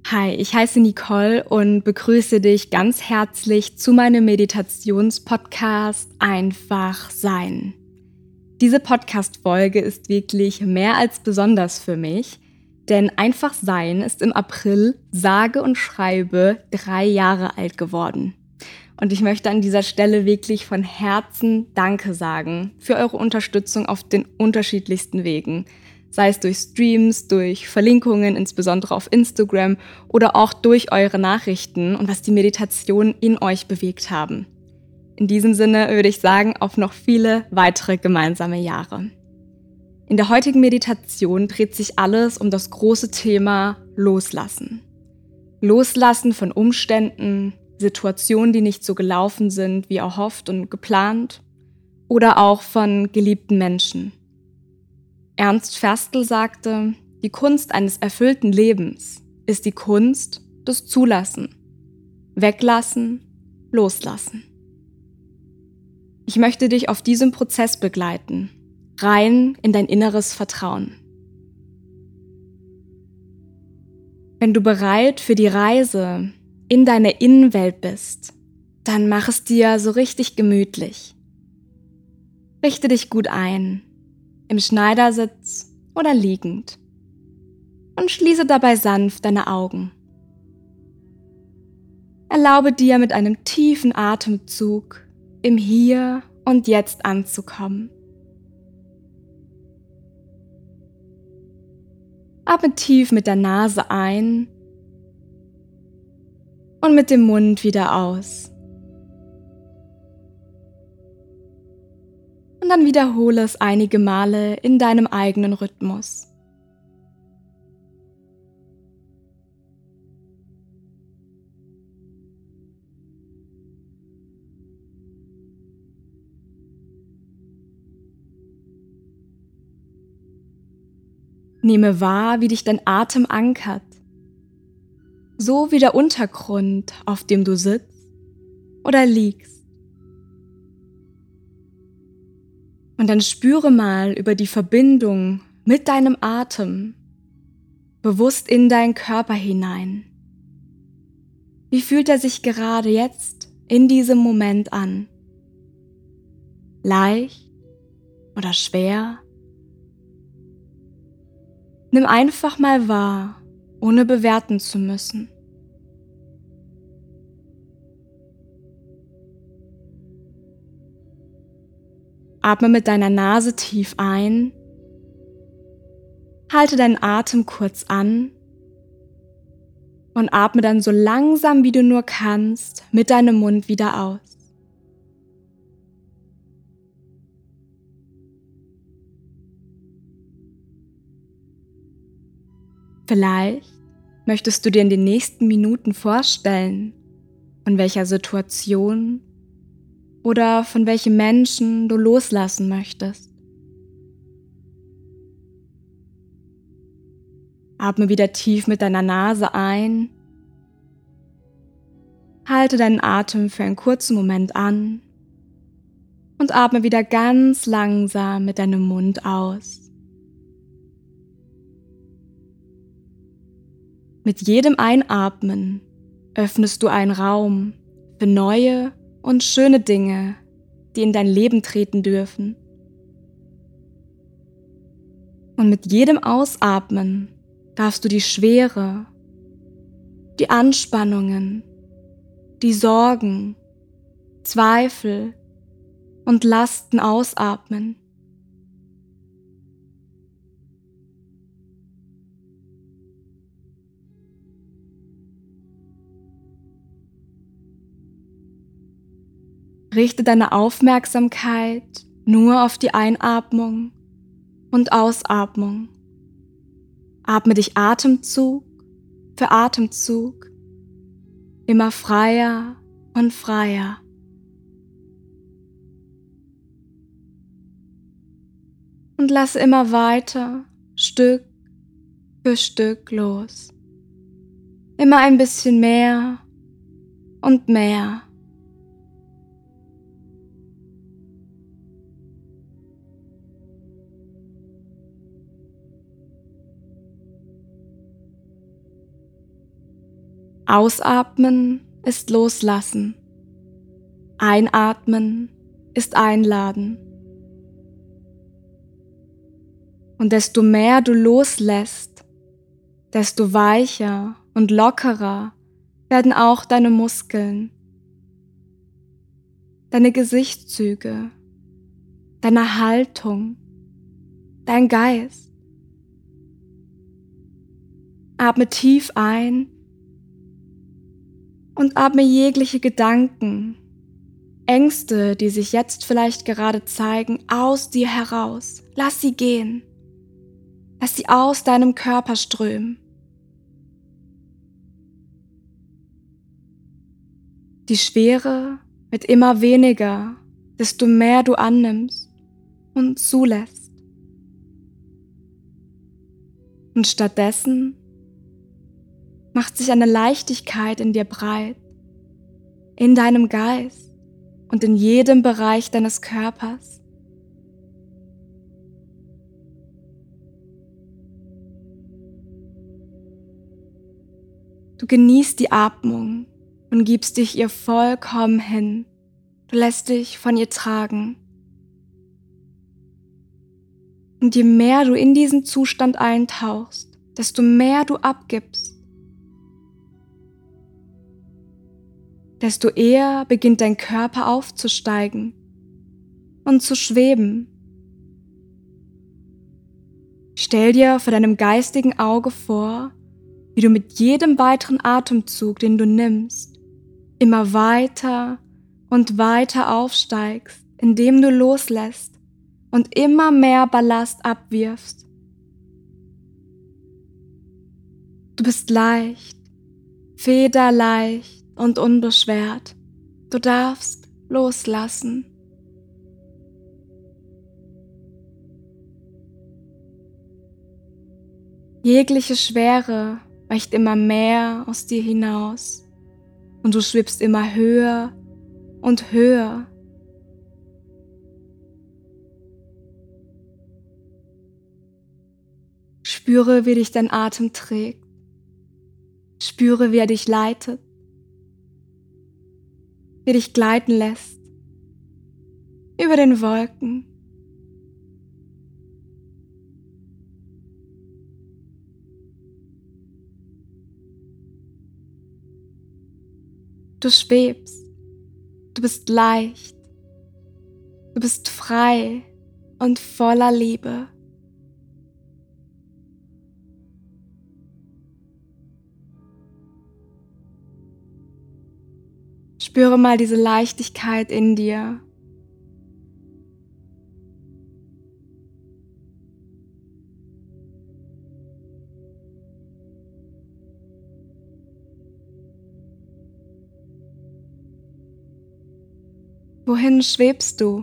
Hi, ich heiße Nicole und begrüße dich ganz herzlich zu meinem Meditationspodcast Einfach Sein. Diese Podcast-Folge ist wirklich mehr als besonders für mich, denn Einfach Sein ist im April sage und schreibe 3 Jahre alt geworden. Und ich möchte an dieser Stelle wirklich von Herzen Danke sagen für eure Unterstützung auf den unterschiedlichsten Wegen. Sei es durch Streams, durch Verlinkungen, insbesondere auf Instagram oder auch durch eure Nachrichten und was die Meditationen in euch bewegt haben. In diesem Sinne würde ich sagen, auf noch viele weitere gemeinsame Jahre. In der heutigen Meditation dreht sich alles um das große Thema Loslassen. Loslassen von Umständen, Situationen, die nicht so gelaufen sind, wie erhofft und geplant, oder auch von geliebten Menschen. Ernst Ferstl sagte, die Kunst eines erfüllten Lebens ist die Kunst des Zulassen, Weglassen, Loslassen. Ich möchte dich auf diesem Prozess begleiten, rein in dein inneres Vertrauen. Wenn du bereit für die Reise in deine Innenwelt bist, dann mach es dir so richtig gemütlich. Richte dich gut ein, im Schneidersitz oder liegend, und schließe dabei sanft deine Augen. Erlaube dir mit einem tiefen Atemzug im Hier und Jetzt anzukommen. Atme tief mit der Nase ein und mit dem Mund wieder aus. Und dann wiederhole es einige Male in deinem eigenen Rhythmus. Nehme wahr, wie dich dein Atem ankert, so wie der Untergrund, auf dem du sitzt oder liegst. Und dann spüre mal über die Verbindung mit deinem Atem bewusst in deinen Körper hinein. Wie fühlt er sich gerade jetzt in diesem Moment an? Leicht oder schwer? Nimm einfach mal wahr, ohne bewerten zu müssen. Atme mit deiner Nase tief ein, halte deinen Atem kurz an und atme dann so langsam wie du nur kannst mit deinem Mund wieder aus. Vielleicht möchtest du dir in den nächsten Minuten vorstellen, von welcher Situation oder von welchem Menschen du loslassen möchtest. Atme wieder tief mit deiner Nase ein, halte deinen Atem für einen kurzen Moment an und atme wieder ganz langsam mit deinem Mund aus. Mit jedem Einatmen öffnest du einen Raum für neue und schöne Dinge, die in dein Leben treten dürfen. Und mit jedem Ausatmen darfst du die Schwere, die Anspannungen, die Sorgen, Zweifel und Lasten ausatmen. Richte deine Aufmerksamkeit nur auf die Einatmung und Ausatmung. Atme dich Atemzug für Atemzug immer freier und freier. Und lasse immer weiter Stück für Stück los. Immer ein bisschen mehr und mehr. Ausatmen ist Loslassen. Einatmen ist Einladen. Und desto mehr du loslässt, desto weicher und lockerer werden auch deine Muskeln, deine Gesichtszüge, deine Haltung, dein Geist. Atme tief ein und atme jegliche Gedanken, Ängste, die sich jetzt vielleicht gerade zeigen, aus dir heraus. Lass sie gehen. Lass sie aus deinem Körper strömen. Die Schwere wird immer weniger, desto mehr du annimmst und zulässt. Und stattdessen macht sich eine Leichtigkeit in dir breit, in deinem Geist und in jedem Bereich deines Körpers. Du genießt die Atmung und gibst dich ihr vollkommen hin. Du lässt dich von ihr tragen. Und je mehr du in diesen Zustand eintauchst, desto mehr du abgibst, desto eher beginnt dein Körper aufzusteigen und zu schweben. Stell dir vor deinem geistigen Auge vor, wie du mit jedem weiteren Atemzug, den du nimmst, immer weiter und weiter aufsteigst, indem du loslässt und immer mehr Ballast abwirfst. Du bist leicht, federleicht und unbeschwert. Du darfst loslassen. Jegliche Schwere weicht immer mehr aus dir hinaus und du schwebst immer höher und höher. Spüre, wie dich dein Atem trägt. Spüre, wie er dich leitet, wie er dich gleiten lässt über den Wolken. Du schwebst, du bist leicht, du bist frei und voller Liebe. Spüre mal diese Leichtigkeit in dir. Wohin schwebst du?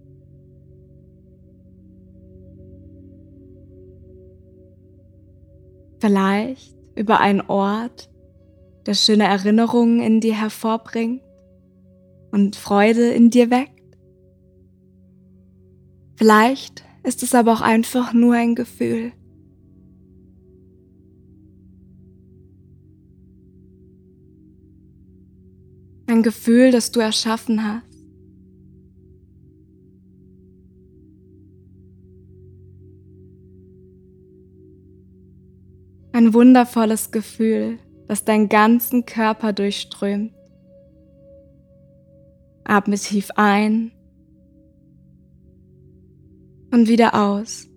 Vielleicht über einen Ort, der schöne Erinnerungen in dir hervorbringt und Freude in dir weckt. Vielleicht ist es aber auch einfach nur ein Gefühl. Ein Gefühl, das du erschaffen hast. Ein wundervolles Gefühl, das deinen ganzen Körper durchströmt. Atme tief ein und wieder aus.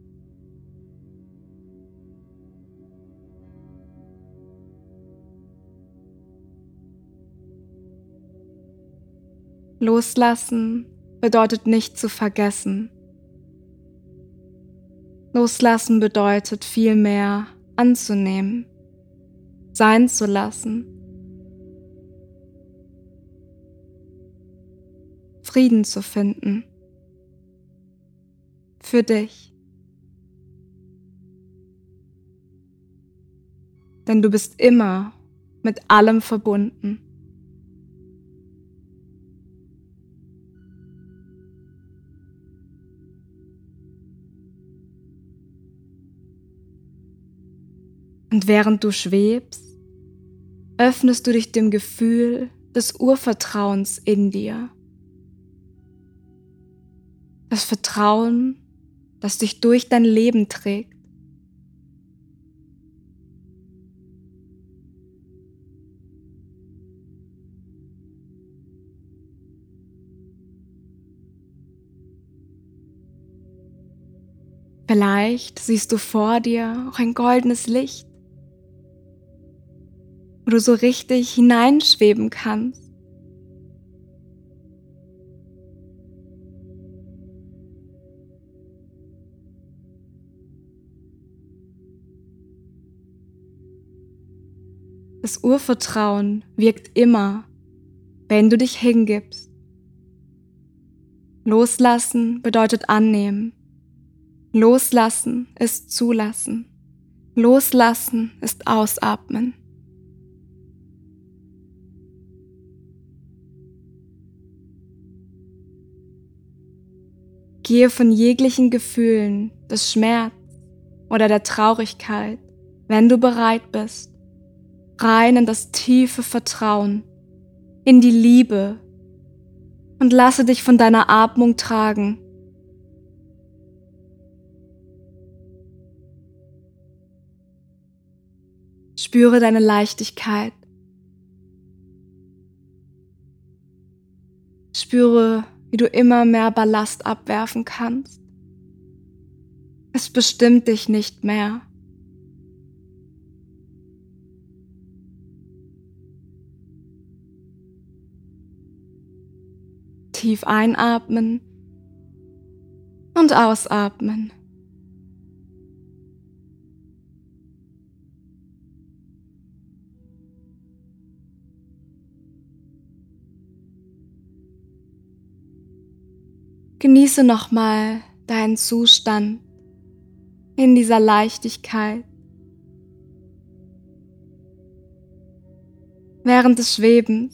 Loslassen bedeutet nicht zu vergessen. Loslassen bedeutet vielmehr anzunehmen, sein zu lassen, Frieden zu finden. Für dich. Denn du bist immer mit allem verbunden. Und während du schwebst, öffnest du dich dem Gefühl des Urvertrauens in dir. Das Vertrauen, das dich durch dein Leben trägt. Vielleicht siehst du vor dir auch ein goldenes Licht, wo du so richtig hineinschweben kannst. Das Urvertrauen wirkt immer, wenn du dich hingibst. Loslassen bedeutet annehmen. Loslassen ist zulassen. Loslassen ist ausatmen. Gehe von jeglichen Gefühlen des Schmerz oder der Traurigkeit, wenn du bereit bist, rein in das tiefe Vertrauen, in die Liebe und lasse dich von deiner Atmung tragen. Spüre deine Leichtigkeit. Spüre, wie du immer mehr Ballast abwerfen kannst. Es bestimmt dich nicht mehr. Tief einatmen und ausatmen. Genieße nochmal deinen Zustand in dieser Leichtigkeit. Während des Schwebens.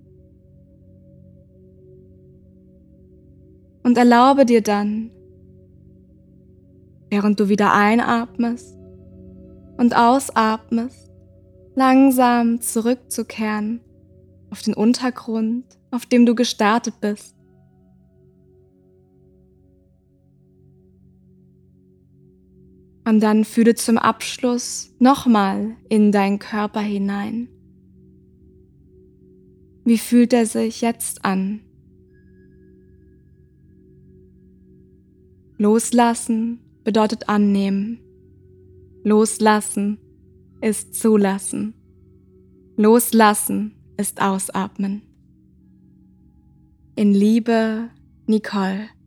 Und erlaube dir dann, während du wieder einatmest und ausatmest, langsam zurückzukehren auf den Untergrund, auf dem du gestartet bist. Und dann fühle zum Abschluss nochmal in deinen Körper hinein. Wie fühlt er sich jetzt an? Loslassen bedeutet annehmen. Loslassen ist zulassen. Loslassen ist ausatmen. In Liebe, Nicole.